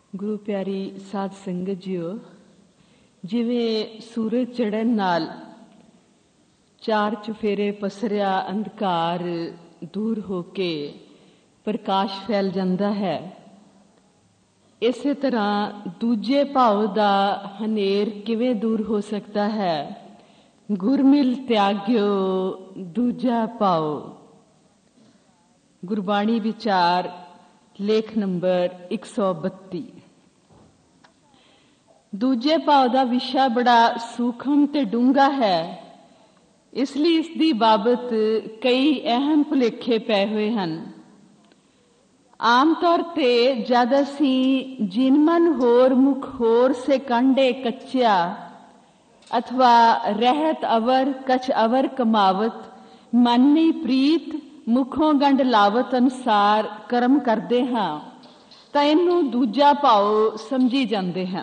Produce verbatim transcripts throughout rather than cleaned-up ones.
ਗੁਰੂ ਪਿਆਰੀ ਸਾਧ ਸੰਗਤ ਜੀਓ, ਜਿਵੇਂ ਸੂਰਜ ਚੜ੍ਹਨ ਨਾਲ ਚਾਰ ਚੁਫੇਰੇ ਪਸਰਿਆ ਅੰਧਕਾਰ ਦੂਰ ਹੋ ਕੇ ਪ੍ਰਕਾਸ਼ ਫੈਲ ਜਾਂਦਾ ਹੈ, ਇਸੇ ਤਰ੍ਹਾਂ ਦੂਜੇ ਭਾਵ ਦਾ ਹਨੇਰ ਕਿਵੇਂ ਦੂਰ ਹੋ ਸਕਦਾ ਹੈ। ਗੁਰਮਿਲ ਤਿਆਗਿਓ ਦੂਜਾ ਭਾਵ। ਗੁਰਬਾਣੀ ਵਿਚਾਰ ਲੇਖ ਨੰਬਰ ਇੱਕ ਸੌ ਬੱਤੀ। ਦੂਜੇ ਭਾਵ ਦਾ ਵਿਸ਼ਾ ਬੜਾ ਸੂਖਮ ਤੇ ਡੂੰਘਾ ਹੈ, ਇਸ ਲਈ ਇਸ ਦੀ ਬਾਬਤ ਕਈ ਅਹਿਮ ਭੁਲੇਖੇ ਪਏ ਹੋਏ ਹਨ। ਆਮ ਤੌਰ ਤੇ ਜਦ ਅਸੀਂ ਜਿਨ ਮਨ ਹੋਰ ਮੁਖ ਹੋਰ ਸੇ ਕਾਂਡੇ ਕੱਚਿਆ ਅਥਵਾ ਰਹਿਤ ਅਵਰ ਕਛ ਅਵਰ ਕਮਾਵਤ ਮਨ ਨਹੀਂ ਪ੍ਰੀਤ ਮੁਖੋਂ ਗੰਢ ਲਾਵਤ ਅਨੁਸਾਰ ਕਰਮ ਕਰਦੇ ਹਾਂ ਤਾਂ ਇਹਨੂੰ ਦੂਜਾ ਭਾਵ ਸਮਝੀ ਜਾਂਦੇ ਹਾਂ।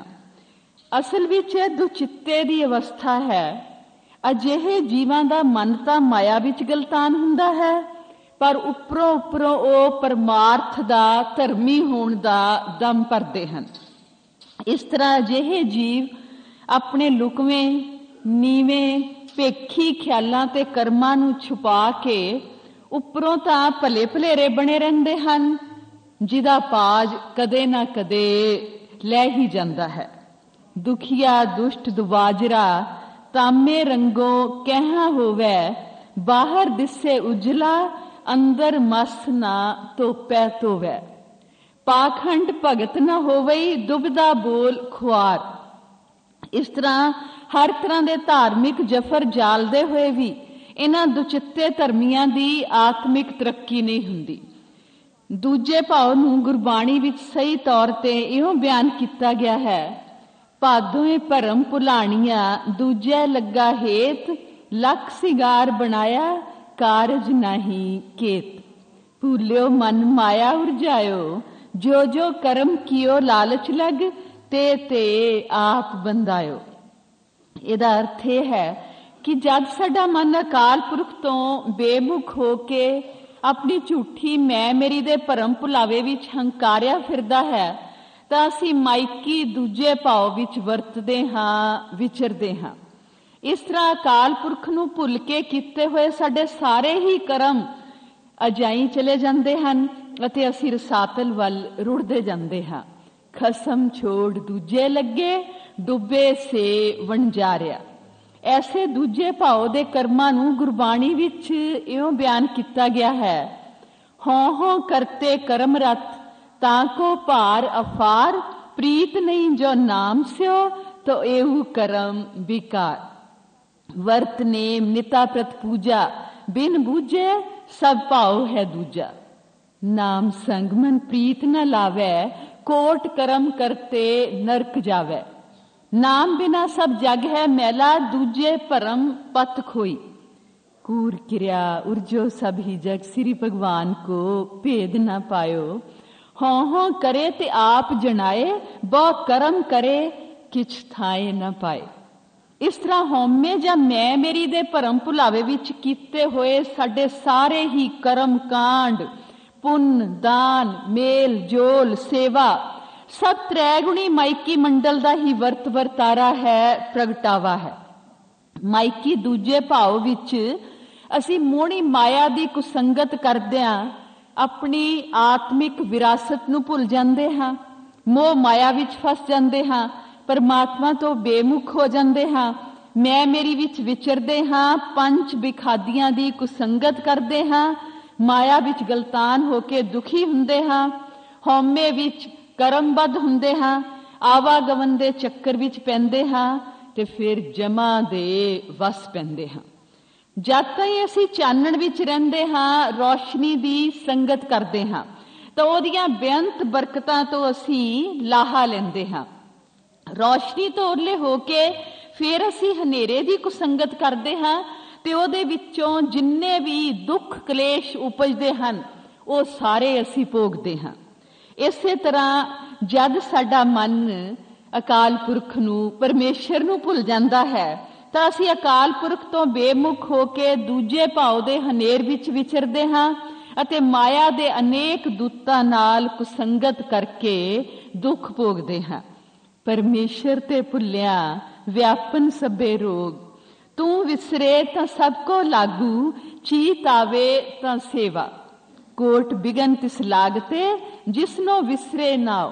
ਅਸਲ ਵਿੱਚ ਇਹ ਦੁਚਿੱਤੇ ਦੀ ਅਵਸਥਾ ਹੈ। ਅਜਿਹੇ ਜੀਵਾਂ ਦਾ ਮਨ ਤਾਂ ਮਾਇਆ ਵਿੱਚ ਗਲਤਾਨ ਹੁੰਦਾ ਹੈ, ਪਰ ਉੱਪਰੋਂ ਉੱਪਰੋਂ ਉਹ ਪਰਮਾਰਥ ਦਾ ਧਰਮੀ ਹੋਣ ਦਾ ਦਮ ਭਰਦੇ ਹਨ। ਇਸ ਤਰ੍ਹਾਂ ਅਜਿਹੇ ਜੀਵ ਆਪਣੇ ਲੁਕਵੇਂ ਨੀਵੇਂ ਭੇਖੀ ਖਿਆਲਾਂ ਤੇ ਕਰਮਾਂ ਨੂੰ ਛੁਪਾ ਕੇ ਉੱਪਰੋਂ ਤਾਂ ਭਲੇ ਭਲੇਰੇ ਬਣੇ ਰਹਿੰਦੇ ਹਨ, ਜਿਹਦਾ ਪਾਜ ਕਦੇ ਨਾ ਕਦੇ ਲੈ ਹੀ ਜਾਂਦਾ ਹੈ। ਦੁਖੀਆ ਦੁਸ਼ਟ ਦੁਬਾਜਰਾ ਤਾਮੇ ਰੰਗੋਂ ਕਹਿਆ ਹੋਵੇ, ਬਾਹਰ ਦਿਸੇ ਉਜਲਾ ਅੰਦਰ ਮਸ ਨਾ ਧੋਪੈ ਧੋਵੈ। ਪਾਖੰਡ ਭਗਤ ਨਾ ਹੋਵਈ ਦੁਬਦਾ ਬੋਲ ਖੁਆਰ। ਇਸ ਤਰ੍ਹਾਂ ਹਰ ਤਰ੍ਹਾਂ ਦੇ ਧਾਰਮਿਕ ਜਫਰ ਜਾਲਦੇ ਹੋਏ ਵੀ ਇਹਨਾਂ ਦੁਚਿੱਤੇ ਧਰਮੀਆਂ ਦੀ ਆਤਮਿਕ ਤਰੱਕੀ ਨਹੀਂ ਹੁੰਦੀ। ਦੂਜੇ ਭਾਵ ਨੂੰ ਗੁਰਬਾਣੀ ਵਿੱਚ ਸਹੀ ਤੌਰ ਤੇ ਇਉਂ ਬਿਆਨ ਕੀਤਾ ਗਿਆ ਹੈ, ਭਾਦੋਏ ਭਰਮ ਭੁਲਾਣੀਆਂ ਦੂਜੇ ਲੱਗਾ ਹੇਤ, ਲੱਖ ਸਿਗਾਰ ਬਣਾਇਆ ਕਾਰਜ ਨਹੀਂ ਕੇਤ। ਭੂਲਿਓ ਮਨ ਮਾਇਆ ਉਰਜਾਇਓ, ਜੋ ਜੋ ਕਰਮ ਕੀਓ ਲਾਲਚ ਲਗ, ਤੇ ਤੇ ਆਪ ਬੰਦਾਇਓ। ਇਹਦਾ ਅਰਥ ਇਹ ਹੈ ਕਿ ਜਦ ਸਾਡਾ ਮਨ ਅਕਾਲ ਪੁਰਖ ਤੋਂ ਬੇਮੁਖ ਹੋ ਕੇ ਆਪਣੀ ਝੂਠੀ ਮੈਂ ਮੇਰੀ ਦੇ ਭਰਮ ਭੁਲਾਵੇ ਵਿੱਚ ਹੰਕਾਰਿਆ ਫਿਰਦਾ ਹੈ ਤਾਂ ਅਸੀਂ ਮਾਇਕੀ ਦੂਜੇ ਭਾਵ ਵਿੱਚ ਵਰਤਦੇ ਹਾਂ, ਵਿਚਰਦੇ ਹਾਂ। ਇਸ ਤਰ੍ਹਾਂ ਅਕਾਲ ਪੁਰਖ ਨੂੰ ਭੁੱਲ ਕੇ ਕੀਤੇ ਹੋਏ ਸਾਡੇ ਸਾਰੇ ਹੀ ਕਰਮ ਅਜਾਈ ਚਲੇ ਜਾਂਦੇ ਹਨ ਅਤੇ ਅਸੀਂ ਰਸਾਤਲ ਵੱਲ ਰੁੜਦੇ ਜਾਂਦੇ ਹਾਂ। ਖਸਮ ਛੋੜ ਦੂਜੇ ਲੱਗੇ, ਡੁੱਬੇ ਸੇ ਵਣਜਾਰਿਆ। ਐਸੇ ਦੂਜੇ ਭਾਵ ਦੇ ਕਰਮਾਂ ਨੂੰ ਗੁਰਬਾਣੀ ਵਿੱਚ ਇਉਂ ਬਿਆਨ ਕੀਤਾ ਗਿਆ ਹੈ, ਹੋਂ ਹੋਂ ਕਰਤੇ ਕਰਮ ਰਤ ਤਾਂ ਕੋ ਭਾਰ ਅਫਾਰ, ਪ੍ਰੀਤ ਨਹੀਂ ਜੋ ਨਾਮ ਸਿਓ ਤੋ ਇਹੂ ਕਰਮ ਵਿਕਾਰ। ਵਰਤ ਨੇਮ ਨਿਤਾ ਪ੍ਰਤ ਪੂਜਾ, ਬਿਨ ਬੂਝੇ ਸਭ ਭਾਉ ਹੈ ਦੂਜਾ। ਨਾਮ ਸੰਗ ਮਨ ਪ੍ਰੀਤ ਨ ਲਾਵੈ, ਕੋਟ ਕਰਮ ਕਰਤੇ ਨਰਕ ਜਾਵੈ। ਨਾਮ ਬਿਨਾ ਸਭ ਜਗ ਹੈ ਮੈਲਾ, ਦੂਜੇ ਭਰਮ ਪਤ ਖੋਈ। ਕੂਰ ਕਿਰਿਆ ਉਰਜੋ ਸਭ ਹੀ ਜਗ, ਸ੍ਰੀ ਭਗਵਾਨ ਕੋ ਭੇਦ ਨਾ ਪਾਇਓ। ਹੋਂ ਹੋਂ ਕਰੇ ਤੇ ਆਪ ਜਣਾਏ, ਬਹੁ ਕਰਮ ਕਰੇ ਕਿਛ ਥਾਏ ਨਾ ਪਾਏ। ਇਸ ਤਰ੍ਹਾਂ ਹਉਮੈ ਜਾਂ ਮੈਂ ਮੇਰੀ ਦੇ ਭਰਮ ਭੁਲਾਵੇ ਵਿੱਚ ਕੀਤੇ ਹੋਏ ਸਾਡੇ ਸਾਰੇ ਹੀ ਕਰਮ ਕਾਂਡ, ਪੁੰਨ ਦਾਨ ਮੇਲ ਜੋਲ ਸੇਵਾ ਸਭ ਤ੍ਰੈਗੁਣੀ ਮਾਇਕੀ ਮੰਡਲ ਦਾ ਹੀ ਵਰਤ ਵਰਤਾਰਾ ਹੈ, ਪ੍ਰਗਟਾਵਾ ਹੈ। ਮਾਇਕੀ ਦੂਜੇ ਭਾਵ ਵਿੱਚ ਅਸੀਂ ਮੋਹਣੀ ਮਾਇਆ ਦੀ ਕੁਸੰਗਤ ਕਰਦਿਆਂ ਆਪਣੀ ਆਤਮਿਕ ਵਿਰਾਸਤ ਨੂੰ ਭੁੱਲ ਜਾਂਦੇ ਹਾਂ, ਮੋਹ ਮਾਇਆ ਵਿੱਚ ਫਸ ਜਾਂਦੇ ਹਾਂ, ਪਰਮਾਤਮਾ ਤੋਂ ਬੇਮੁਖ ਹੋ ਜਾਂਦੇ ਹਾਂ, ਮੈਂ ਮੇਰੀ ਵਿੱਚ ਵਿਚਰਦੇ ਹਾਂ, ਪੰਜ ਬਿਖਾਦੀਆਂ ਦੀ ਕੁਸੰਗਤ ਕਰਦੇ ਹਾਂ, ਮਾਇਆ ਵਿੱਚ ਗਲਤਾਨ ਹੋ ਕੇ ਦੁਖੀ ਹੁੰਦੇ ਹਾਂ, ਹਉਮੈ ਵਿੱਚ ਕਰਮਬੱਧ ਹੁੰਦੇ ਹਾਂ, ਆਵਾਗਮਨ ਦੇ ਚੱਕਰ ਵਿੱਚ ਪੈਂਦੇ ਹਾਂ ਤੇ ਫਿਰ ਜਮਾ ਦੇ ਵਸ ਪੈਂਦੇ ਹਾਂ। ਜਦ ਤਾਈਂ ਅਸੀਂ ਚਾਨਣ ਵਿੱਚ ਰਹਿੰਦੇ ਹਾਂ, ਰੌਸ਼ਨੀ ਦੀ ਸੰਗਤ ਕਰਦੇ ਹਾਂ ਤਾਂ ਉਹਦੀਆਂ ਬੇਅੰਤ ਬਰਕਤਾਂ ਤੋਂ ਅਸੀਂ ਲਾਹਾ ਲੈਂਦੇ ਹਾਂ। ਰੌਸ਼ਨੀ ਤੋਂ ਓਰਲੇ ਹੋ ਕੇ ਫਿਰ ਅਸੀਂ ਹਨੇਰੇ ਦੀ ਕੁਸੰਗਤ ਕਰਦੇ ਹਾਂ ਤੇ ਉਹਦੇ ਵਿੱਚੋਂ ਜਿੰਨੇ ਵੀ ਦੁੱਖ ਕਲੇਸ਼ ਉਪਜਦੇ ਹਨ ਉਹ ਸਾਰੇ ਅਸੀਂ ਭੋਗਦੇ ਹਾਂ। ਇਸੇ ਤਰ੍ਹਾਂ ਜਦ ਸਾਡਾ ਮਨ ਅਕਾਲ ਪੁਰਖ ਨੂੰ, ਪਰਮੇਸ਼ਰ ਨੂੰ ਭੁੱਲ ਜਾਂਦਾ ਹੈ ਤਾਂ ਅਸੀਂ ਅਕਾਲ ਪੁਰਖ ਤੋਂ ਬੇਮੁਖ ਹੋ ਕੇ ਦੂਜੇ ਭਾਵ ਦੇ ਹਨੇਰ ਵਿੱਚ ਵਿਚਰਦੇ ਹਾਂ ਅਤੇ ਮਾਇਆ ਦੇ ਅਨੇਕ ਦੂਤਾਂ ਨਾਲ ਕੁਸੰਗਤ ਕਰਕੇ ਦੁੱਖ ਭੋਗਦੇ ਹਾਂ। ਪਰਮੇਸ਼ਰ ਤੇ ਭੁੱਲਿਆ ਵਿਆਪਨ ਸਭੇ ਰੋਗ, ਤੂੰ ਵਿਸਰੇ ਤਾਂ ਸਭ ਕੋ ਲਾਗੂ, ਚੀਤ ਆਵੇ ਤਾਂ ਸੇਵਾ। ਕੋਟ ਬਿਗਨ ਤਿਸ ਲਾਗਤੇ, ਜਿਸਨੋਂ ਵਿਸਰੇ ਨਾਉ।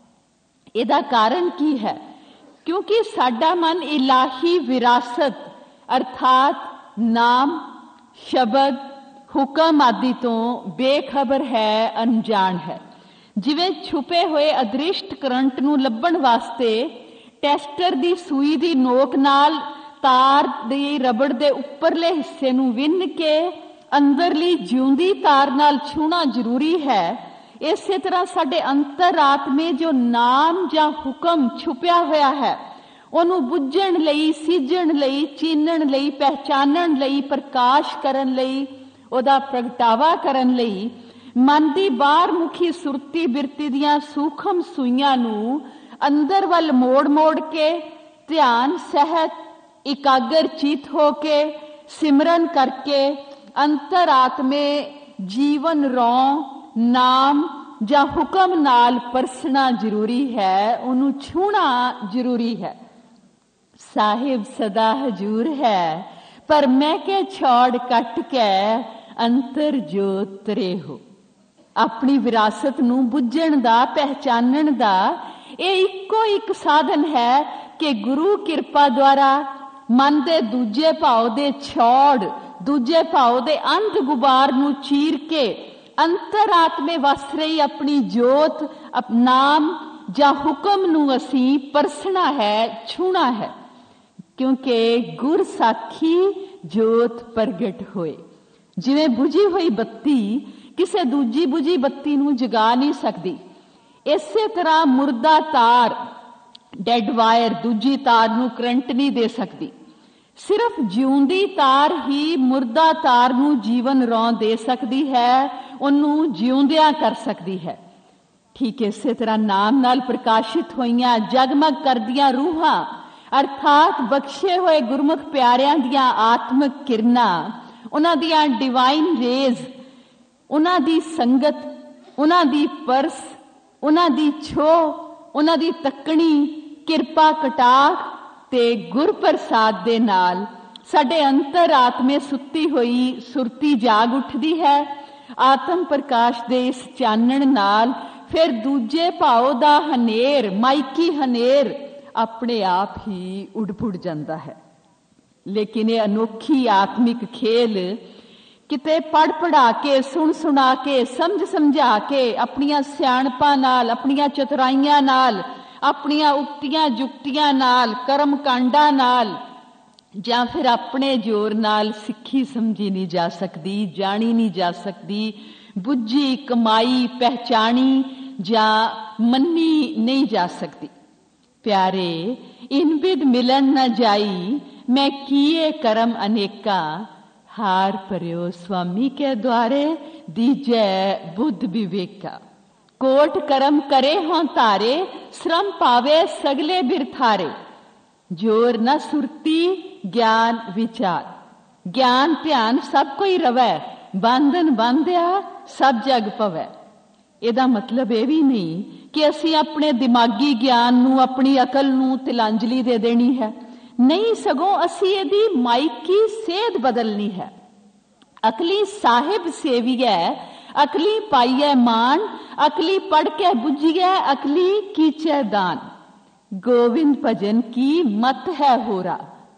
ਇਹਦਾ ਕਾਰਨ ਕੀ ਹੈ? ਕਿਉਂਕਿ ਸਾਡਾ ਮਨ ਇਲਾਹੀ ਵਿਰਾਸਤ ਅਰਥਾਤ ਨਾਮ, ਸ਼ਬਦ, ਹੁਕਮ ਆਦਿ ਤੋਂ ਬੇਖਬਰ ਹੈ, ਅਣਜਾਣ ਹੈ। ਜਿਵੇਂ ਛੁਪੇ ਹੋਏ ਅਦ੍ਰਿਸ਼ਟ ਕਰੰਟ ਨੂੰ ਲੱਭਣ ਵਾਸਤੇ ਟੈਸਟਰ ਦੀ ਸੂਈ ਦੀ ਨੋਕ ਨਾਲ ਤਾਰ ਦੀ ਰਬੜ ਦੇ ਉੱਪਰਲੇ ਹਿੱਸੇ ਨੂੰ ਵਿੰਨ ਕੇ ਅੰਦਰਲੀ ਜਿਉਂਦੀ ਤਾਰ ਨਾਲ ਛੂਹਣਾ ਜ਼ਰੂਰੀ ਹੈ, ਇਸੇ ਤਰ੍ਹਾਂ ਸਾਡੇ ਅੰਤਰ-ਆਤਮੇ ਜੋ ਨਾਮ ਜਾਂ ਹੁਕਮ ਛੁਪਿਆ ਹੋਇਆ ਹੈ, ਉਹਨੂੰ ਬੁੱਝਣ ਲਈ, ਸਿੱਝਣ ਲਈ, ਚੀਨਣ ਲਈ, ਪਹਿਚਾਨਣ ਲਈ, ਪ੍ਰਕਾਸ਼ ਕਰਨ ਲਈ, ਉਹਦਾ ਪ੍ਰਗਟਾਵਾ ਕਰਨ ਲਈ ਮਨ ਦੀ ਬਾਹਰ ਮੁਖੀ ਸੁਰਤੀ ਬਿਰਤੀ ਦੀਆਂ ਸੂਖਮ ਸੂਈਆਂ ਨੂੰ ਅੰਦਰ ਵੱਲ ਮੋੜ ਮੋੜ ਕੇ ਧਿਆਨ ਸਹਿਤ ਇਕਾਗਰ ਚਿਤ ਹੋ ਕੇ ਸਿਮਰਨ ਕਰਕੇ ਅੰਤਰ ਆਤਮੇ ਜੀਵਨ ਰੌਂ ਨਾਮ ਜਾਂ ਹੁਕਮ ਨਾਲ ਪਰਸਣਾ ਜ਼ਰੂਰੀ ਹੈ, ਉਹਨੂੰ ਛੂਹਣਾ ਜ਼ਰੂਰੀ ਹੈ। ਸਾਹਿਬ ਸਦਾ ਹਜੂਰ ਹੈ, ਪਰ ਮੈਂ ਕੇ ਛੋੜ ਕੱਟ ਕੇ ਅੰਤਰ ਜੋਤ ਤਰੇ ਹੋ। ਆਪਣੀ ਵਿਰਾਸਤ ਨੂੰ ਬੁੱਝਣ ਦਾ, ਪਹਿਚਾਨਣ ਦਾ ਇਹ ਇੱਕੋ ਇੱਕ ਸਾਧਨ ਹੈ ਕਿ ਗੁਰੂ ਕਿਰਪਾ ਦੁਆਰਾ ਮਨ ਦੇ ਦੂਜੇ ਭਾਵ ਦੇ ਛੋੜ, ਦੂਜੇ ਭਾਵ ਦੇ ਅੰਧ ਗੁਬਾਰ ਨੂੰ ਚੀਰ ਕੇ ਅੰਤਰ ਆਤਮੇ ਵਸ ਰਹੀ ਆਪਣੀ ਜੋਤ, ਨਾਮ ਜਾਂ ਹੁਕਮ ਨੂੰ ਅਸੀਂ ਪਰਸਣਾ ਹੈ, ਛੂਹਣਾ ਹੈ। ਕਿਉਂਕਿ ਗੁਰ ਸਾਖੀ ਜੋਤ ਪ੍ਰਗਟ ਹੋਏ। ਜਿਵੇਂ ਬੁਝੀ ਹੋਈ ਬੱਤੀ ਕਿਸੇ ਦੂਜੀ ਬੁਝੀ ਬੱਤੀ ਨੂੰ ਜਗਾ ਨਹੀਂ ਸਕਦੀ, ਇਸੇ ਤਰ੍ਹਾਂ ਮੁਰਦਾ ਤਾਰ, ਡੈਡ ਵਾਇਰ ਦੂਜੀ ਤਾਰ ਨੂੰ ਕਰੰਟ ਨਹੀਂ ਦੇ ਸਕਦੀ। ਸਿਰਫ ਜਿਉਂਦੀ ਤਾਰ ਹੀ ਮੁਰਦਾ ਤਾਰ ਨੂੰ ਜੀਵਨ ਰੌਂ ਦੇ ਸਕਦੀ ਹੈ, ਉਹਨੂੰ ਜਿਉਂਦਿਆਂ ਕਰ ਸਕਦੀ ਹੈ। ਠੀਕ ਇਸੇ ਤਰ੍ਹਾਂ ਨਾਮ ਨਾਲ ਪ੍ਰਕਾਸ਼ਿਤ ਹੋਈਆਂ ਜਗਮਗ ਕਰਦੀਆਂ ਰੂਹਾਂ ਅਰਥਾਤ ਬਖਸ਼ੇ ਹੋਏ ਗੁਰਮੁਖ ਪਿਆਰਿਆਂ ਦੀਆਂ ਆਤਮਿਕ ਕਿਰਨਾਂ, ਉਹਨਾਂ ਦੀਆਂ ਡਿਵਾਈਨ ਰੇਜ਼, ਉਹਨਾਂ ਦੀ ਸੰਗਤ, ਉਹਨਾਂ ਦੀ ਪਰਸ, ਉਹਨਾਂ ਦੀ ਛੋਹ, ਉਹਨਾਂ ਦੀ ਤੱਕਣੀ, ਕਿਰਪਾ ਕਟਾਖ ਤੇ ਗੁਰ ਪ੍ਰਸਾਦ ਦੇ ਨਾਲ ਸਾਡੇ ਅੰਤਰ ਆਤਮੇ ਸੁੱਤੀ ਹੋਈ ਸੁਰਤੀ ਜਾਗ ਉੱਠਦੀ ਹੈ। ਆਤਮ ਪ੍ਰਕਾਸ਼ ਦੇ ਇਸ ਚਾਨਣ ਨਾਲ ਫਿਰ ਦੂਜੇ ਭਾਵ ਦਾ ਹਨੇਰ, ਮਾਇਕੀ ਹਨੇਰ ਆਪਣੇ ਆਪ ਹੀ ਉੱਡ ਪੁੱਡ ਜਾਂਦਾ ਹੈ। ਲੇਕਿਨ ਇਹ ਅਨੋਖੀ ਆਤਮਿਕ ਖੇਲ ਕਿਤੇ ਪੜ ਪੜਾ ਕੇ, ਸੁਣ ਸੁਣਾ ਕੇ, ਸਮਝ ਸਮਝਾ ਕੇ, ਆਪਣੀਆਂ ਸਿਆਣਪਾਂ ਨਾਲ, ਆਪਣੀਆਂ ਚਤੁਰਾਈਆਂ ਨਾਲ, ਆਪਣੀਆਂ ਉਕਤੀਆਂ ਜੁਕਤੀਆਂ ਨਾਲ, ਕਰਮ ਕਾਂਡਾਂ ਨਾਲ ਜਾਂ ਫਿਰ ਆਪਣੇ ਜ਼ੋਰ ਨਾਲ ਸਿੱਖੀ ਸਮਝੀ ਨਹੀਂ ਜਾ ਸਕਦੀ, ਜਾਣੀ ਨਹੀਂ ਜਾ ਸਕਦੀ, ਬੁੱਝੀ, ਕਮਾਈ, ਪਹਿਚਾਣੀ ਜਾਂ ਮੰਨੀ ਨਹੀਂ ਜਾ ਸਕਦੀ। ਪਿਆਰੇ, ਇਨ ਬਿਦ ਮਿਲਨ ਨਾ ਜਾਈ, ਮੈਂ ਕੀਏ ਕਰਮ ਅਨੇਕਾ, ਹਾਰ ਪਰਿਓ ਸੁਆਮੀ ਕੇ ਦੁਆਰੇ, ਦੀਜੈ ਬੁੱਧ ਵਿਵੇਕਾ। ਕੋਟ ਕਰਮ करे हों तारे, श्रम पावे सगले बिरथारे, जोर न सुरती ज्ञान विचार। ज्ञान ध्यान सब कोई रवै, बंधन बंधिया सब जग पवै। ਇਹਦਾ ਮਤਲਬ ਇਹ ਵੀ ਨਹੀਂ ਕਿ ਅਸੀਂ ਆਪਣੇ ਦਿਮਾਗੀ ਗਿਆਨ ਨੂੰ, ਆਪਣੀ ਅਕਲ ਨੂੰ ਤਿਲਾਂਜਲੀ ਦੇ ਦੇਣੀ ਹੈ। ਨਹੀਂ, ਸਗੋਂ ਅਸੀਂ ਇਹਦੀ ਮਾਇਕੀ ਸੇਧ ਬਦਲਣੀ ਹੈ। ਅਕਲੀ ਸਾਹਿਬ ਸੇਵੀਐ, ਅਕਲੀ ਪਾਈਐ ਮਾਨ, ਅਕਲੀ ਪੜ ਕੇ ਬੁੱਝੀਐ, ਅਕਲੀ ਕੀਚੈ ਦਾਨ। गोविंद भजन की मत है होरा,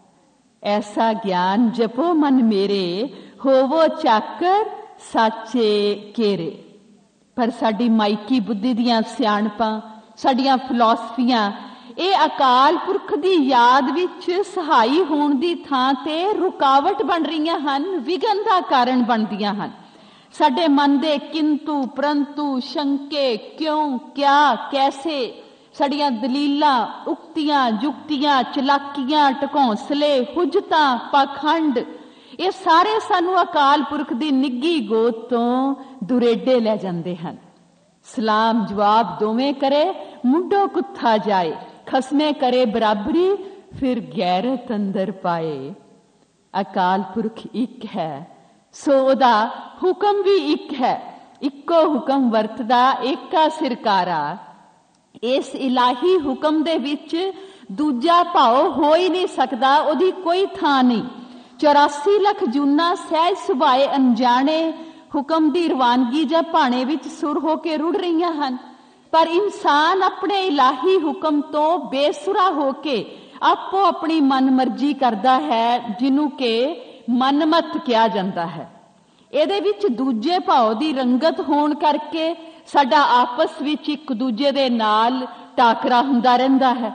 ऐसा ज्ञान जपो मन मेरे, होवो चाकर साचे केरे। पर साडी माइकी बुद्धि दियां सियाणपां, साडियां फिलॉसफियां ਇਹ ਅਕਾਲ ਪੁਰਖ ਦੀ ਯਾਦ ਵਿੱਚ ਸਹਾਈ ਹੋਣ ਦੀ ਥਾਂ ਤੇ ਰੁਕਾਵਟ ਬਣ ਰਹੀਆਂ ਹਨ, ਵਿਘਨ ਦਾ ਕਾਰਨ ਬਣਦੀਆਂ ਹਨ। ਸਾਡੇ ਮਨ ਦੇ ਕਿੰਤੂ ਪਰੰਤੂ, ਸ਼ੰਕੇ, ਕਿਉਂ, ਕਿਆ, ਕੈਸੇ, ਸਾਡੀਆਂ ਦਲੀਲਾਂ, ਉਕਤੀਆਂ, ਜੁਕਤੀਆਂ, ਚਲਾਕੀਆਂ, ਢਕੌਂਸਲੇ, ਹੁਜਤਾਂ, ਪਾਖੰਡ, ਇਹ ਸਾਰੇ ਸਾਨੂੰ ਅਕਾਲ ਪੁਰਖ ਦੀ ਨਿੱਗੀ ਗੋਦ ਤੋਂ ਦੁਰੇਡੇ ਲੈ ਜਾਂਦੇ ਹਨ। ਸਲਾਮ ਜਵਾਬ ਦੋਵੇਂ ਕਰੇ, ਮੁੰਡੋ ਕੁੱਥਾ ਜਾਏ, ਖਸਮੇ ਕਰੇ ਬਰਾਬਰੀ, ਫਿਰ ਗੈਰਤ ਅੰਦਰ ਪਾਏ। ਅਕਾਲ ਪੁਰਖ ਇੱਕ ਹੈ, ਸੋ ਉਹਦਾ ਹੁਕਮ ਵੀ ਇੱਕ ਹੈ, ਇੱਕੋ ਹੁਕਮ ਵਰਤਦਾ ਏਕਾ ਸਿਰਕਾਰਾ। ਇਸ ਇਲਾਹੀ ਹੁਕਮ ਦੇ ਵਿੱਚ ਦੂਜਾ ਭਾਵ ਹੋ ਹੀ ਨਹੀਂ ਸਕਦਾ, ਉਹਦੀ ਕੋਈ ਥਾਂ ਨਹੀਂ। ਚੌਰਾਸੀ ਲੱਖ ਜੂਨਾਂ ਸਹਿਜ ਸੁਭਾਏ ਅਣਜਾਣੇ ਹੁਕਮ ਦੀ ਰਵਾਨਗੀ ਜਾਂ ਭਾਣੇ ਵਿੱਚ ਸੁਰ ਹੋ ਕੇ ਰੁੜ ਰਹੀਆਂ ਹਨ, ਪਰ ਇਨਸਾਨ ਆਪਣੇ ਇਲਾਹੀ ਹੁਕਮ ਤੋਂ ਬੇਸੁਰਾ ਹੋ ਕੇ ਆਪੋ ਆਪਣੀ ਮਨਮਰਜ਼ੀ ਕਰਦਾ ਹੈ, ਜਿਹਨੂੰ ਕਿ ਮਨਮਤ ਕਿਹਾ ਜਾਂਦਾ ਹੈ। ਇਹਦੇ ਵਿੱਚ ਦੂਜੇ ਭਾਵ ਦੀ ਰੰਗਤ ਹੋਣ ਕਰਕੇ ਸਾਡਾ ਆਪਸ ਵਿੱਚ ਇੱਕ ਦੂਜੇ ਦੇ ਨਾਲ ਟਾਕਰਾ ਹੁੰਦਾ ਰਹਿੰਦਾ ਹੈ।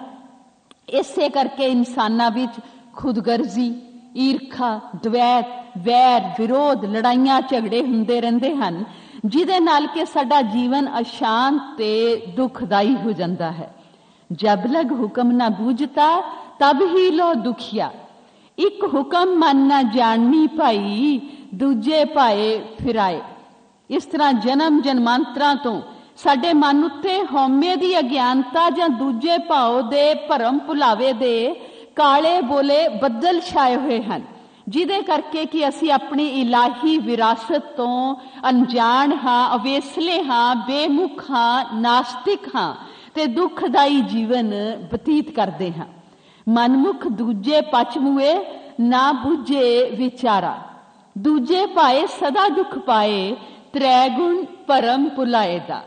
ਇਸੇ ਕਰਕੇ ਇਨਸਾਨਾਂ ਵਿੱਚ ਖੁਦਗਰਜ਼ੀ, ਈਰਖਾ, ਦਵੈਤ, ਵੈਰ, ਵਿਰੋਧ, ਲੜਾਈਆਂ ਝਗੜੇ ਹੁੰਦੇ ਰਹਿੰਦੇ ਹਨ, ਜਿਹਦੇ ਨਾਲ ਕਿ ਸਾਡਾ ਜੀਵਨ ਅਸ਼ਾਂਤ ਤੇ ਦੁਖਦਾਈ ਹੋ ਜਾਂਦਾ ਹੈ। ਜਬ ਲਗ ਹੁਕਮ ਨਾ ਬੂਝਤਾ ਤਬ ਹੀ ਲੋ ਦੁਖੀਆ। ਇੱਕ ਹੁਕਮ ਮਨ ਨਾ ਜਾਣਨੀ ਭਾਈ, ਦੂਜੇ ਪਾਏ ਫਿਰਾਏ। ਇਸ ਤਰ੍ਹਾਂ ਜਨਮ ਜਨਮਾਂਤਰਾਂ ਤੋਂ ਸਾਡੇ ਮਨ ਉੱਤੇ ਹਉਮੈ ਦੀ ਅਗਿਆਨਤਾ ਜਾਂ ਦੂਜੇ ਭਾਵ ਦੇ ਭਰਮ ਭੁਲਾਵੇ ਦੇ ਕਾਲੇ ਬੋਲੇ ਬੱਦਲ ਛਾਏ ਹੋਏ ਹਨ, ਜਿਹਦੇ ਕਰਕੇ ਕਿ ਅਸੀਂ ਆਪਣੀ ਇਲਾਹੀ ਵਿਰਾਸਤ ਤੋਂ ਅਣਜਾਣ ਹਾਂ, ਅਵੇਸਲੇ ਹਾਂ, ਬੇਮੁਖ ਹਾਂ, ਨਾਸਤਿਕ ਹਾਂ ਤੇ ਦੁਖਦਾਈ ਜੀਵਨ ਬਤੀਤ ਕਰਦੇ ਹਾਂ। ਮਨਮੁਖ ਦੂਜੇ ਪਛਮੂਏ ਨਾ ਬੁੱਝੇ ਵਿਚਾਰਾ, ਦੂਜੇ ਪਾਏ ਸਦਾ ਦੁੱਖ ਪਾਏ, ਤ੍ਰੈ ਗੁਣ ਭਰਮ ਭੁਲਾਏ ਦਾ।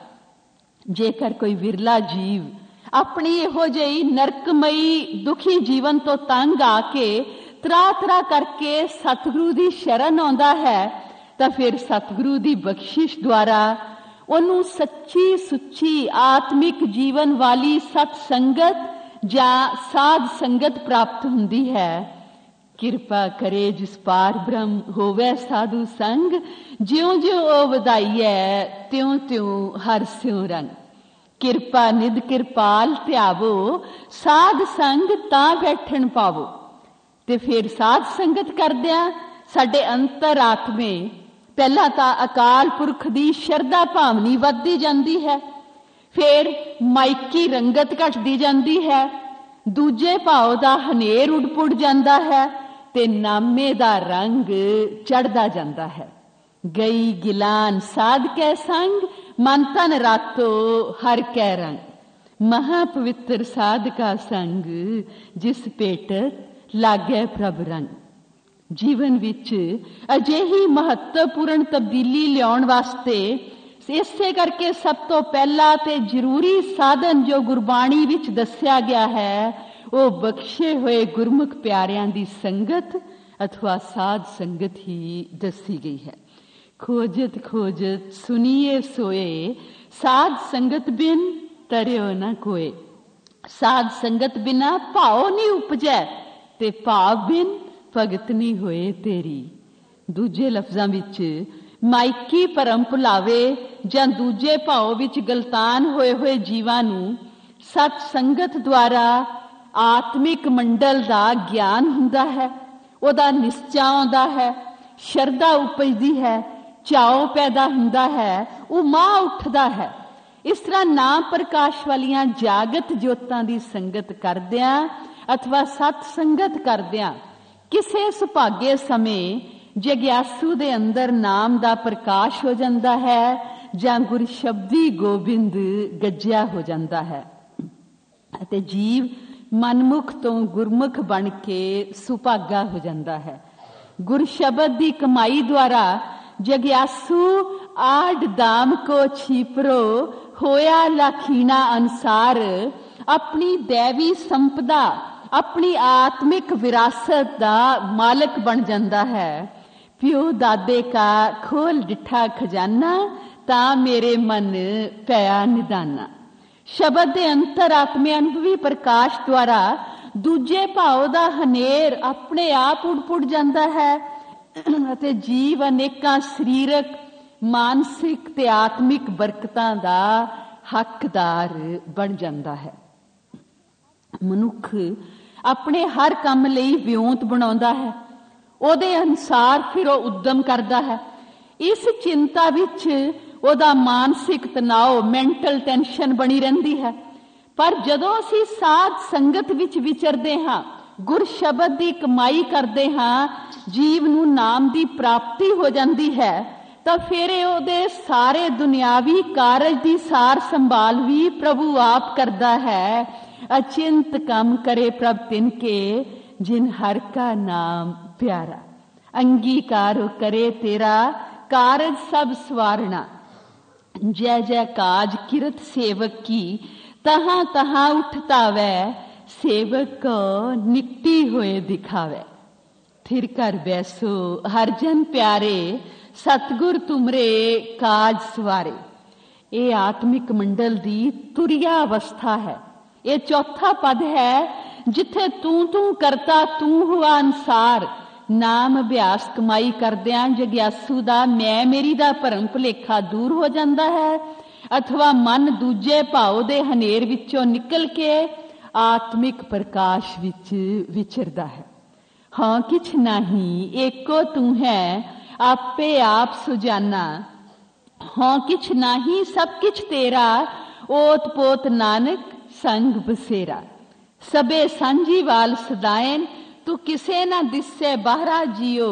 ਜੇਕਰ ਕੋਈ ਵਿਰਲਾ ਜੀਵ ਆਪਣੀ ਇਹੋ ਜਿਹੀ ਨਰਕਮਈ ਦੁਖੀ ਜੀਵਨ ਤੋਂ ਤੰਗ ਆ ਕੇ ਤਰਾ ਤਰਾ ਕਰਕੇ ਸਤਿਗੁਰੂ ਦੀ ਸ਼ਰਨ ਆਉਂਦਾ ਹੈ, ਤਾਂ ਫਿਰ ਸਤਿਗੁਰੂ ਦੀ ਬਖਸ਼ਿਸ਼ ਦੁਆਰਾ ਉਹਨੂੰ ਸੱਚੀ ਸੁੱਚੀ ਆਤਮਿਕ ਜੀਵਨ ਵਾਲੀ ਸਤ ਸੰਗਤ ਜਾਂ ਸਾਧ ਸੰਗਤ ਪ੍ਰਾਪਤ ਹੁੰਦੀ ਹੈ। ਕਿਰਪਾ ਕਰੇ ਜਿਸ ਪਾਰ ਬ੍ਰਹਮ ਹੋਵੇ ਸਾਧੂ ਸੰਗ, ਜਿਉਂ ਜਿਉਂ ਉਹ ਵਧਾਈਐ ਤਿਉਂ ਤਿਉਂ ਹਰ ਸਿਉ ਰੰਗ। ਕਿਰਪਾ ਨਿਧ ਕਿਰਪਾਲ ਧਿਆਵੋ, ਸਾਧ ਸੰਗ ਤਾਂ ਬੈਠਣ ਪਾਵੋ। ਤੇ ਫਿਰ ਸਾਧ ਸੰਗਤ ਕਰਦਿਆਂ ਸਾਡੇ ਅੰਤਰ ਆਤਮੇ ਪਹਿਲਾਂ ਤਾਂ ਅਕਾਲ ਪੁਰਖ ਦੀ ਸ਼ਰਧਾ ਭਾਵਨੀ ਵੱਧਦੀ ਜਾਂਦੀ ਹੈ, ਫਿਰ ਮਾਇਕੀ ਰੰਗਤ ਘਟਦੀ ਜਾਂਦੀ ਹੈ, ਦੂਜੇ ਭਾਵ ਦਾ ਹਨੇਰ ਉੱਡ ਪੁੱਡ ਜਾਂਦਾ ਹੈ ਤੇ ਨਾਮੇ ਦਾ ਰੰਗ ਚੜ੍ਹਦਾ ਜਾਂਦਾ ਹੈ। ਗਈ ਗਿਲਾਨ ਸਾਧ ਕੈ ਸੰਗ, ਮਨ ਤਨ ਰਾਤੋ ਹਰ ਕੈ ਰੰਗ। ਮਹਾ ਪਵਿੱਤਰ ਸਾਧ ਕਾ ਸੰਗ, ਜਿਸ ਭੇਟਤ ਲਾਗੈ ਪ੍ਰਭ ਰੰਗ। ਜੀਵਨ ਵਿੱਚ ਅਜਿਹੀ ਮਹੱਤਵਪੂਰਨ ਤਬਦੀਲੀ ਲਿਆਉਣ ਵਾਸਤੇ ਇਸੇ ਕਰਕੇ ਸਭ ਤੋਂ ਪਹਿਲਾ ਤੇ ਜ਼ਰੂਰੀ ਸਾਧਨ ਜੋ ਗੁਰਬਾਣੀ ਵਿੱਚ ਦੱਸਿਆ ਗਿਆ ਹੈ, ਉਹ ਬਖਸ਼ੇ ਹੋਏ ਗੁਰਮੁਖ ਪਿਆਰਿਆਂ ਦੀ ਸੰਗਤ ਅਥਵਾ ਸਾਧ ਸੰਗਤ ਹੀ ਦੱਸੀ ਗਈ ਹੈ। ਖੋਜਤ ਖੋਜਤ ਸੁਨੀਏ ਸੋਏ, ਸਾਧ ਸੰਗਤ ਬਿਨ ਤਰਿਓ ਨਾ ਕੋਏ। ਸਾਧ ਸੰਗਤ ਬਿਨਾ ਭਾਉ ਨਹੀਂ ਉਪਜੈ, ਤੇ ਭਾਵ ਬਿਨ ਭਗਤ ਨਹੀਂ ਹੋਏ ਤੇਰੀ। ਦੂਜੇ ਲਫ਼ਜ਼ਾਂ ਵਿੱਚ ਮਾਇਕੀ ਭਰਮ ਭੁਲਾਵੇ ਜਾਂ ਦੂਜੇ ਭਾਵ ਵਿੱਚ ਗਲਤਾਨ ਹੋਏ ਹੋਏ ਜੀਵਾਂ ਨੂੰ ਸਤ ਸੰਗਤ ਦੁਆਰਾ ਆਤਮਿਕ ਮੰਡਲ ਦਾ ਗਿਆਨ ਹੁੰਦਾ ਹੈ, ਉਹਦਾ ਨਿਸ਼ਚਾ ਆਉਂਦਾ ਹੈ, ਸ਼ਰਧਾ ਉਪਜਦੀ ਹੈ, ਚਾਉ ਪੈਦਾ ਹੁੰਦਾ ਹੈ, ਉਮਾ ਉੱਠਦਾ ਹੈ। ਇਸ ਤਰ੍ਹਾਂ ਨਾਮ ਪ੍ਰਕਾਸ਼ ਵਾਲੀਆਂ ਜਾਗਤ ਜੋਤਾਂ ਦੀ ਸੰਗਤ ਕਰਦਿਆਂ ਅਥਵਾ ਸਤ ਸੰਗਤ ਕਰਦਿਆਂ ਕਿਸੇ ਸੁਭਾਗੇ ਸਮੇਂ ਜਗਿਆਸੂ ਦੇ ਅੰਦਰ ਨਾਮ ਦਾ ਪ੍ਰਕਾਸ਼ ਹੋ ਜਾਂਦਾ ਹੈ ਜਾਂ ਗੁਰਸ਼ਬਦੀ ਗੋਬਿੰਦ ਗੱਜਿਆ ਹੋ ਜਾਂਦਾ ਹੈ ਅਤੇ ਜੀਵ ਮਨਮੁਖ ਤੋਂ ਗੁਰਮੁਖ ਬਣ ਕੇ ਸੁਭਾਗਾ ਹੋ ਜਾਂਦਾ ਹੈ। ਗੁਰਸ਼ਬਦ ਦੀ ਕਮਾਈ ਦੁਆਰਾ ਜਗਿਆਸੂ ਆਡ ਦਾਮ ਕੋ ਛੀਪਰੋ, ਹੋਇਆ ਲਾਖੀਣਾ ਅਨਸਾਰ। ਆਪਣੀ ਦੇਵੀ ਸੰਪਦਾ, ਆਪਣੀ ਆਤਮਿਕ ਵਿਰਾਸਤ ਦਾ ਮਾਲਕ ਬਣ ਜਾਂਦਾ ਹੈ। ਪਿਓ ਦਾਦੇ ਕਾ ਖੋਲ ਡਿੱਠਾ ਖਜ਼ਾਨਾ, ਤਾਂ ਮੇਰੇ ਮਨ ਪਿਆ ਨਿਦਾਨਾ। ਸ਼ਬਦ ਦੇ ਅੰਤਰ ਆਤਮੇ ਅਨੁਭਵੀ ਪ੍ਰਕਾਸ਼ ਦੁਆਰਾ ਦੂਜੇ ਭਾਵ ਦਾ ਹਨੇਰ ਆਪਣੇ ਆਪ ਉੱਡ ਪੁੱਡ ਜਾਂਦਾ ਹੈ ਅਤੇ ਜੀਵ ਅਨੇਕਾਂ ਸਰੀਰਕ, ਮਾਨਸਿਕ ਤੇ ਆਤਮਿਕ ਬਰਕਤਾਂ ਦਾ ਹੱਕਦਾਰ ਬਣ ਜਾਂਦਾ ਹੈ। ਮਨੁੱਖ ਆਪਣੇ ਹਰ ਕੰਮ ਲਈ ਵਿਉਂਤ ਬਣਾਉਂਦਾ ਹੈ, ਉਹਦੇ ਅਨੁਸਾਰ ਫਿਰ ਉਹ ਉੱਦਮ ਕਰਦਾ ਹੈ। ਇਸ ਚਿੰਤਾ ਵਿੱਚ ਉਹਦਾ ਮਾਨਸਿਕ ਤਣਾਅ, ਮੈਂਟਲ ਟੈਨਸ਼ਨ ਬਣੀ ਰਹਿੰਦੀ ਹੈ। ਪਰ ਜਦੋਂ ਅਸੀਂ ਸਾਧ ਸੰਗਤ ਵਿੱਚ ਵਿਚਰਦੇ ਹਾਂ, ਗੁਰ ਸ਼ਬਦ ਦੀ ਕਮਾਈ ਕਰਦੇ ਹਾਂ, ਜੀਵ ਨੂੰ ਨਾਮ ਦੀ ਪ੍ਰਾਪਤੀ ਹੋ ਜਾਂਦੀ ਹੈ ਤਾਂ ਫਿਰ ਇਹ ਉਹਦੇ ਸਾਰੇ ਦੁਨਿਆਵੀ ਕਾਰਜ ਦੀ ਸਾਰ ਸੰਭਾਲ ਵੀ ਪ੍ਰਭੂ ਆਪ ਕਰਦਾ ਹੈ। ਅਚਿੰਤ ਕੰਮ ਕਰੇ ਪ੍ਰਭ ਤਿਨਕੇ ਜਿਨ ਹਰ ਕਾ ਨਾਮ ਪਿਆਰਾ। ਅੰਗੀਕਾਰ ਕਰੇ ਤੇਰਾ ਕਾਰਜ ਸਭ ਸਵਾਰਣਾ। ਜੈ ਜੈ ਕਾਜ ਕਿਰਤ ਸੇਵਕ ਕੀ ਤਹਾਂ ਤਹਾਂ ਉਠਤਾ ਵੈ ਸੇਵਕ ਨਿਕਟੀ ਹੋਏ ਦਿਖਾਵੇ। ਥਿਰ ਕਰ ਬੈਸੋ ਹਰ ਜਨ ਪਿਆਰੇ ਸਤਿਗੁਰ ਤੁਮਰੇ ਕਾਜ ਸਵਾਰੇ। ਇਹ ਆਤਮਿਕ ਮੰਡਲ ਦੀ ਤੁਰਿਆ ਅਵਸਥਾ ਹੈ। ਇਹ ਚੌਥਾ ਪਦ ਹੈ ਜਿੱਥੇ ਤੂੰ ਤੂੰ ਕਰਤਾ ਤੂੰ ਹੁਆ ਅਨਸਾਰ। ਨਾਮ ਅਭਿਆਸ ਕਮਾਈ ਕਰਦਿਆਂ ਜਗਿਆਸੂ ਦਾ ਮੈਂ ਮੇਰੀ ਦਾ ਭਰਮ ਭੁਲੇਖਾ ਦੂਰ ਹੋ ਜਾਂਦਾ ਹੈ, ਅਥਵਾ ਮਨ ਦੂਜੇ ਭਾਵ ਦੇ ਹਨੇਰ ਵਿੱਚੋਂ ਨਿਕਲ ਕੇ ਆਤਮਿਕ ਪ੍ਰਕਾਸ਼ ਵਿੱਚ ਵਿਚਰਦਾ ਹੈ। ਹਾਂ ਕਿਛ ਨਹੀਂ ਏਕੋ ਤੂੰ ਹੈ ਆਪੇ ਆਪ ਸੁਜਾਨਾ। ਹਾਂ ਕਿਛ ਨਹੀਂ ਸਭ ਕਿਛ ਤੇਰਾ ਓਤ ਪੋਤ ਨਾਨਕ ਸੰਗ ਬਸੇਰਾ। ਸਭੇ ਸਾਂਝੀ ਵਾਲ ਸਦਾਇਨ ਤੂੰ ਕਿਸੇ ਨਾ ਦਿਸੇ ਬਾਹਰਾ ਜੀਓ।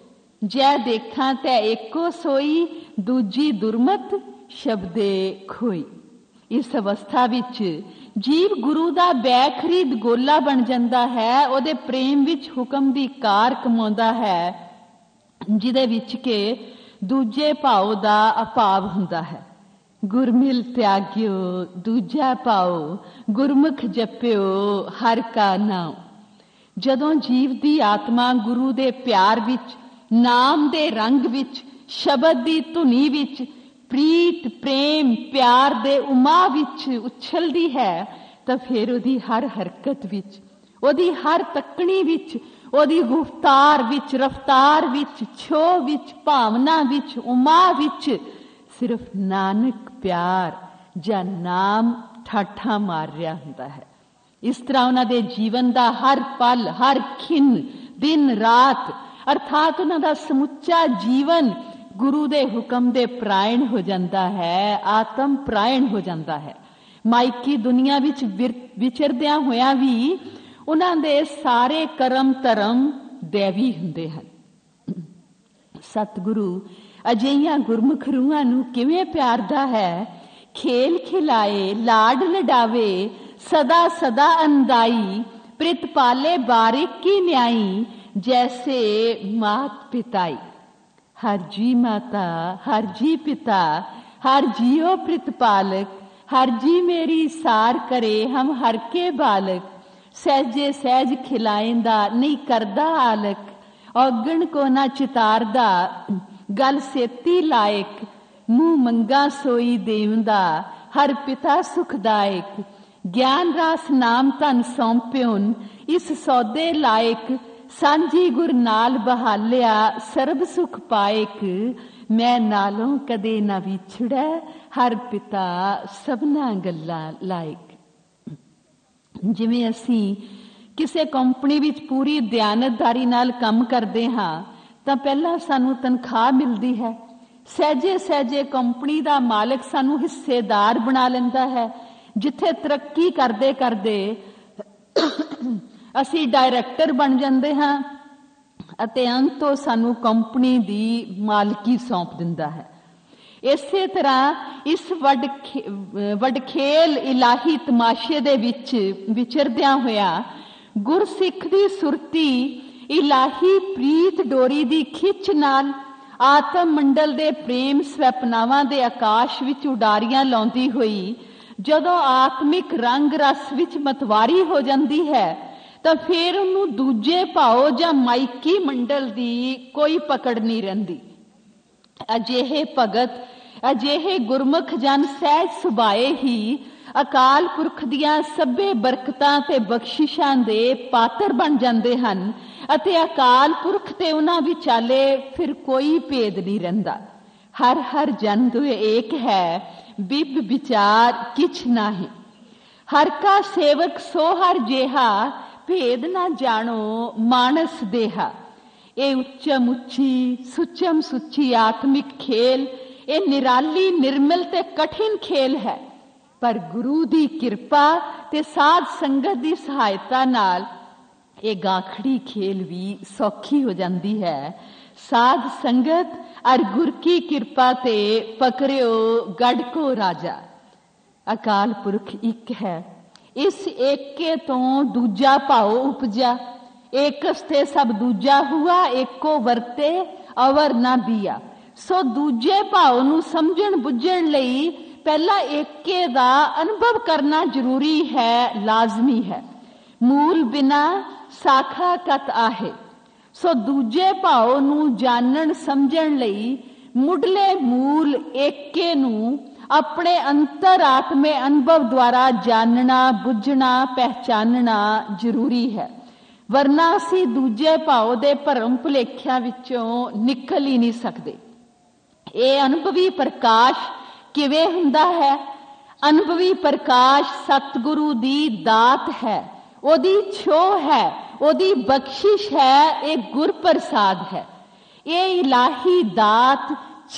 ਜੈ ਦੇਖਾਂ ਤੈ ਏਕੋ ਸੋਈ ਦੂਜੀ ਦੁਰਮਤ ਸ਼ਬਦੇ ਖੋਈ। ਇਸ ਅਵਸਥਾ ਵਿੱਚ ਜੀਵ ਗੁਰੂ ਦਾ ਬੈ ਖਰੀਦ ਗੋਲਾ ਬਣ ਜਾਂਦਾ ਹੈ। ਉਹਦੇ ਪ੍ਰੇਮ ਵਿੱਚ ਹੁਕਮ ਦੀ ਕਾਰ ਕਮਾਉਂਦਾ ਹੈ ਜਿਹਦੇ ਵਿੱਚ ਕਿ ਦੂਜੇ ਭਾਵ ਦਾ ਅਭਾਵ ਹੁੰਦਾ ਹੈ। ਗੁਰਮਿਲ ਤਿਆਗਿਓ ਦੂਜਾ ਭਾਉ ਗੁਰਮੁਖ ਜਪਿਓ ਹਰ ਕਾ ਨਾਮ। ਜਦੋਂ ਜੀਵ ਦੀ ਆਤਮਾ ਗੁਰੂ ਦੇ ਪਿਆਰ ਵਿੱਚ, ਨਾਮ ਦੇ ਰੰਗ ਵਿੱਚ, ਸ਼ਬਦ ਦੀ ਧੁਨੀ ਵਿੱਚ, ਪ੍ਰੀਤ ਪ੍ਰੇਮ ਪਿਆਰ ਦੇ ਉਮਾ ਵਿੱਚ ਉਛਲਦੀ ਹੈ ਤਾਂ ਫਿਰ ਉਹਦੀ ਹਰ ਹਰਕਤ ਵਿੱਚ, ਉਹਦੀ ਹਰ ਤੱਕਣੀ ਵਿੱਚ, ਉਹਦੀ ਗੁਫਤਾਰ ਵਿੱਚ, ਰਫਤਾਰ ਵਿੱਚ, ਛੋਹ ਵਿੱਚ, ਭਾਵਨਾ ਵਿੱਚ, ਉਮਾ ਵਿੱਚ ਸਿਰਫ ਨਾਨਕ ਪਿਆਰ ਜਾਂ ਨਾਮ ਠਾਠਾ ਮਾਰ ਰਿਹਾ ਹੁੰਦਾ ਹੈ। ਇਸ ਤਰ੍ਹਾਂ ਉਹਨਾਂ ਦੇ ਜੀਵਨ ਦਾ ਹਰ ਪਲ, ਹਰ ਖਿੰਨ, ਦਿਨ ਰਾਤ ਅਰਥਾਤ ਉਹਨਾਂ ਦਾ ਸਮੁੱਚਾ ਜੀਵਨ ਗੁਰੂ ਦੇ ਹੁਕਮ ਦੇ ਪ੍ਰਾਇਣ ਹੋ ਜਾਂਦਾ ਹੈ, ਆਤਮ ਪ੍ਰਾਇਣ ਹੋ ਜਾਂਦਾ ਹੈ। ਮਾਇਕੀ ਦੁਨੀਆ ਵਿੱਚ ਵਿਚਰਦਿਆਂ ਹੋਇਆਂ ਵੀ ਉਹਨਾਂ ਦੇ ਸਾਰੇ ਕਰਮ ਧਰਮ ਦੇਵੀ ਹੁੰਦੇ ਹਨ। ਸਤਿਗੁਰੂ ਅਜਿਹੀਆਂ ਗੁਰਮੁਖ ਰੂਹਾਂ ਨੂੰ ਕਿਵੇਂ ਪਿਆਰਦਾ ਹੈ। ਖੇਲ ਖਿਲਾਏ ਲਾਡ ਲਡਾਵੇ ਸਦਾ ਸਦਾ ਅੰਦਾਈ। ਪ੍ਰਿਤ ਪਾਲੇ ਬਾਰਿਕ ਕੀ ਨਿਆਈ ਜੈਸੇ ਮਾਤ ਪਿਤਾਈ। ਹਰ ਜੀ ਮਾਤਾ ਹਰ ਜੀ ਪਿਤਾ ਹਰ ਜੀਓ ਪ੍ਰਿਤਪਾਲਕ। ਹਰ ਜੀ ਮੇਰੀ ਸਾਰ ਕਰੇ ਹਮ ਹਰ ਕੇ ਬਾਲਕ। ਸਹਿਜੇ ਸਹਿਜ ਖਿਲਾਇੰਦਾ ਨਹੀਂ ਕਰਦਾ ਆਲਕ। ਔਗਣ ਕੋ ਨਾ ਚਿਤਾਰਦਾ ਗੱਲ ਸੇਤੀ ਲਾਇਕ। ਮੂੰਹ ਮੰਗਾ ਸੋਈ ਦੇਵਦਾ ਹਰ ਪਿਤਾ ਸੁਖਦਾਇਕ। ਗਿਆਨ ਰਾਸ ਨਾਮ ਧਨ ਸੌਂਪਿਓਨ ਇਸ ਸੌਦੇ ਲਾਇਕ। ਸਾਂਝੀ ਗੁਰ ਨਾਲ ਬਹਾਲਿਆ ਸਰਬ ਸੁਖ ਪਾਇਕ। ਮੈਂ ਨਾਲੋਂ ਕਦੇ ਨਾ ਵਿਛੜੈ ਹਰ ਪਿਤਾ ਸਭਨਾ ਗੱਲਾਂ ਲਾਇਕ। ਜਿਵੇਂ ਅਸੀਂ ਕਿਸੇ ਕੰਪਨੀ ਵਿੱਚ ਪੂਰੀ ਦਿਆਨਤਦਾਰੀ ਨਾਲ ਕੰਮ ਕਰਦੇ ਹਾਂ ਤਾਂ ਪਹਿਲਾਂ ਸਾਨੂੰ ਤਨਖਾਹ ਮਿਲਦੀ ਹੈ। ਸਹਿਜੇ ਸਹਿਜੇ ਕੰਪਨੀ ਦਾ ਮਾਲਕ ਸਾਨੂੰ ਹਿੱਸੇਦਾਰ ਬਣਾ ਲੈਂਦਾ ਹੈ। ਜਿੱਥੇ ਤਰੱਕੀ ਕਰਦੇ ਕਰਦੇ ਅਸੀਂ ਡਾਇਰੈਕਟਰ ਬਣ ਜਾਂਦੇ ਹਾਂ ਅਤੇ ਅੰਤੋਂ ਸਾਨੂੰ ਕੰਪਨੀ ਦੀ ਮਾਲਕੀ ਸੌਂਪ ਦਿੰਦਾ ਹੈ। ਇਸੇ ਤਰ੍ਹਾਂ ਇਸ ਵੱਡ ਵਡਖੇਲ ਇਲਾਹੀ ਤਮਾਸ਼ੇ ਦੇ ਵਿੱਚ ਵਿਚਰਦਿਆਂ ਹੋਇਆ ਗੁਰਸਿੱਖ ਦੀ ਸੁਰਤੀ ਇਲਾਹੀ ਪ੍ਰੀਤ ਡੋਰੀ ਦੀ ਖਿੱਚ ਨਾਲ ਆਤਮ ਮੰਡਲ ਦੇ ਪ੍ਰੇਮ ਸਵੈਪਨਾਵਾਂ ਦੇ ਆਕਾਸ਼ ਵਿੱਚ ਉਡਾਰੀਆਂ ਲਾਉਂਦੀ ਹੋਈ ਜਦੋਂ ਆਤਮਿਕ ਰੰਗ ਰਸ ਵਿੱਚ ਮਤਵਾਰੀ ਹੋ ਜਾਂਦੀ ਹੈ ਤਾਂ ਫਿਰ ਉਹਨੂੰ ਦੂਜੇ ਭਾਵ ਜਾਂ ਮਾਇਕੀ ਮੰਡਲ ਦੀ ਕੋਈ ਪਕੜ ਨਹੀਂ ਰਹਿੰਦੀ। ਅਜਿਹੇ ਭਗਤ, ਅਜਿਹੇ ਗੁਰਮੁਖ ਜਨ ਸਹਿਜ ਸੁਭਾਏ ਹੀ ਅਕਾਲ ਪੁਰਖ ਦੀਆਂ ਸਭੇ ਬਰਕਤਾਂ ਤੇ ਬਖਸ਼ਿਸ਼ਾਂ ਦੇ ਪਾਤਰ ਬਣ ਜਾਂਦੇ ਹਨ ਅਤੇ ਅਕਾਲ ਪੁਰਖ ਤੇ ਉਹਨਾਂ ਵਿਚਾਲੇ ਫਿਰ ਕੋਈ ਭੇਦ ਨਹੀਂ ਰਹਿੰਦਾ। ਹਰ ਹਰ ਜਨ ਦੁਇ ਏਕ ਹੈ ਬਿਬ ਵਿਚਾਰ ਕਿਛ ਨਾਹੀ। ਹਰ ਕਾ ਸੇਵਕ ਸੋ ਹਰ ਜੇਹਾ ਭੇਦ ਨਾ ਜਾਣੋ ਮਾਨਸ ਦੇਹਾ। ਇਹ ਉੱਚਮ ਉੱਚੀ ਸੁੱਚਮ ਸੁੱਚੀ ਆਤਮਿਕ ਖੇਲ, ਇਹ ਨਿਰਾਲੀ ਨਿਰਮਲ ਤੇ ਕਠਿਨ ਖੇਲ ਹੈ, ਪਰ ਗੁਰੂ ਦੀ ਕਿਰਪਾ ਤੇ ਸਾਧ ਸੰਗਤ ਦੀ ਸਹਾਇਤਾ ਨਾਲ ਇਹ ਗਾਖੜੀ ਖੇਲ ਵੀ ਸੌਖੀ ਹੋ ਜਾਂਦੀ ਹੈ। ਸਾਧ ਸੰਗਤ ਅਰ ਗੁਰ ਕੀ ਕਿਰਪਾ ਤੇ ਪਕੜਿਓ ਗੜ ਕੋ ਰਾਜਾ। ਅਕਾਲ ਪੁਰਖ ਇੱਕ ਹੈ, ਇਸ ਏਕੇ ਤੋਂ ਦੂਜਾ ਭਾਉ ਉਪਜਾ। ਏਕਸ ਤੇ ਸਭ ਦੂਜਾ ਹੁਆ, ਏਕੋ ਵਰਤੇ ਅਵਰ ਨਾ ਦੀਆ। ਸੋ ਦੂਜੇ ਭਾਵ ਨੂੰ ਸਮਝਣ ਬੁੱਝਣ ਲਈ ਪਹਿਲਾਂ ਏਕੇ ਦਾ ਅਨੁਭਵ ਕਰਨਾ ਜ਼ਰੂਰੀ ਹੈ, ਲਾਜ਼ਮੀ ਹੈ। ਮੂਲ ਬਿਨਾ ਸਾਖਾ ਕਤ ਆਹੇ। ਸੋ ਦੂਜੇ ਭਾਵ ਨੂੰ ਜਾਣਨ ਸਮਝਣ ਲਈ ਮੁੱਢਲੇ ਮੂਲ ਏਕੇ ਨੂੰ ਆਪਣੇ ਅੰਤਰਾਤਮੇ ਅਨੁਭਵ ਦੁਆਰਾ ਜਾਣਨਾ, ਬੁੱਝਣਾ, ਪਹਿਚਾਨਣਾ ਜ਼ਰੂਰੀ ਹੈ। ਵਰਨਾ ਅਸੀਂ ਦੂਜੇ ਭਾਵ ਦੇ ਭਰਮ ਭੁਲੇਖਿਆਂ ਵਿੱਚੋਂ ਨਿਕਲ ਹੀ ਨਹੀਂ ਸਕਦੇ। ਇਹ ਅਨੁਭਵੀ ਪ੍ਰਕਾਸ਼ ਕਿਵੇਂ ਹੁੰਦਾ ਹੈ? ਅਨੁਭਵੀ ਪ੍ਰਕਾਸ਼ ਸਤਿਗੁਰੂ ਦੀ ਦਾਤ ਹੈ, ਉਹਦੀ ਛੋਹ ਹੈ, ਉਹਦੀ ਬਖਸ਼ਿਸ਼ ਹੈ, ਇਹ ਗੁਰ ਪ੍ਰਸਾਦ ਹੈ। ਇਹ ਇਲਾਹੀ ਦਾਤ,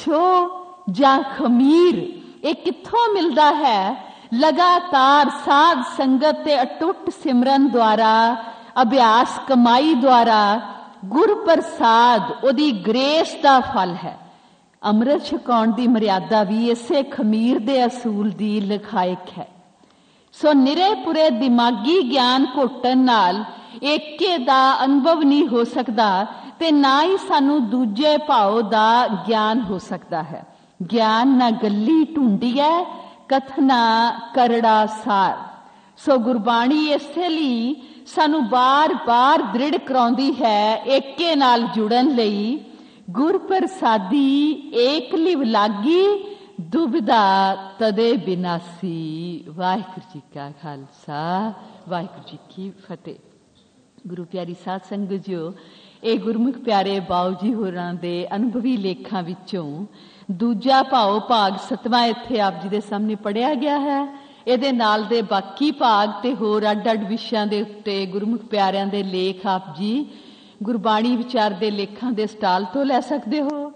ਛੋਹ ਜਾਂ ਖਮੀਰ ਇਹ ਕਿੱਥੋਂ ਮਿਲਦਾ ਹੈ? ਲਗਾਤਾਰ ਸਾਧ ਸੰਗਤ ਤੇ ਅਟੁੱਟ ਸਿਮਰਨ ਦੁਆਰਾ, ਅਭਿਆਸ ਕਮਾਈ ਦੁਆਰਾ। ਗੁਰ ਪ੍ਰਸਾਦ ਉਹਦੀ ਗ੍ਰੇਸ ਦਾ ਫਲ ਹੈ। ਅੰਮ੍ਰਿਤ ਛਕਾਉਣ ਦੀ ਮਰਿਆਦਾ ਵੀ ਇਸੇ ਖਮੀਰ ਦੇ ਅਸੂਲ ਦੀ ਲਿਖਾਇਕ ਹੈ। ਸੋ ਨਿਰੇ ਪੁਰੇ ਦਿਮਾਗੀ ਗਿਆਨ ਘੋਟਣ ਨਾਲ ਏਕੇ ਦਾ ਅਨੁਭਵ ਨਹੀਂ ਹੋ ਸਕਦਾ ਤੇ ਨਾ ਹੀ ਸਾਨੂੰ ਦੂਜੇ ਭਾਵ ਦਾ ਗਿਆਨ ਹੋ ਸਕਦਾ ਹੈ। ਗਿਆਨ ਨਾ ਗੱਲੀ ਢੂੰਡੀਐ, ਕਥਨਾ ਕਰੜਾ ਸਾਰ। ਸੋ ਗੁਰਬਾਣੀ ਇਸੇ ਲਈ ਸਾਨੂੰ ਬਾਰ-ਬਾਰ ਦ੍ਰਿੜ ਕਰਾਉਂਦੀ ਹੈ ਏਕੇ ਨਾਲ ਜੁੜਨ ਲਈ। ਗੁਰ ਪ੍ਰਸਾਦੀ ਏਕ ਲਿਵ ਲਾਗੀ, ਦੁਬਿਧਾ ਤਦੇ ਬਿਨਾਸੀ। ਵਾਹਿਗੁਰੂ ਜੀ ਕਾ ਖਾਲਸਾ, ਵਾਹਿਗੁਰੂ ਜੀ ਕੀ ਫਤਿਹ। ਗੁਰੂ ਪਿਆਰੀ ਸਾਧ ਸੰਗਤ ਜੀਓ, ਇਹ ਗੁਰਮੁਖ ਪਿਆਰੇ ਬਾਊ ਜੀ ਹੋਰਾਂ ਦੇ ਅਨੁਭਵੀ ਲੇਖਾਂ ਵਿੱਚੋਂ ਦੂਜਾ ਭਾਵ ਭਾਗ ਸਤਵਾਂ ਇੱਥੇ ਆਪ ਜੀ ਦੇ ਸਾਹਮਣੇ ਪੜ੍ਹਿਆ ਗਿਆ ਹੈ। ਇਹਦੇ ਨਾਲ ਦੇ ਬਾਕੀ ਭਾਗ ਤੇ ਹੋਰ ਅੱਡ ਅੱਡ ਵਿਸ਼ਿਆਂ ਦੇ ਉੱਤੇ ਗੁਰਮੁਖ ਪਿਆਰਿਆਂ ਦੇ ਲੇਖ ਆਪ ਜੀ ਗੁਰਬਾਣੀ ਵਿਚਾਰ ਦੇ ਲੇਖਾਂ ਦੇ ਸਟਾਲ ਤੋਂ ਲੈ ਸਕਦੇ ਹੋ।